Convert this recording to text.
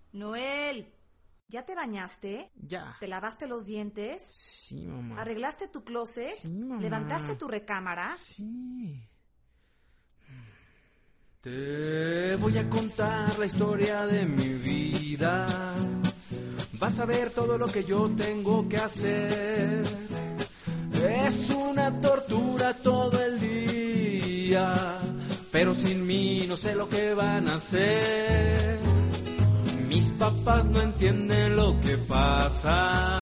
Noel, ¿ya te bañaste? Ya. ¿Te lavaste los dientes? Sí, mamá. ¿Arreglaste tu closet? Sí, mamá. ¿Levantaste tu recámara? Sí. Te voy a contar la historia de mi vida. Vas a ver todo lo que yo tengo que hacer. Es una tortura todo el día, pero sin mí no sé lo que van a hacer. Mis papás no entienden lo que pasa.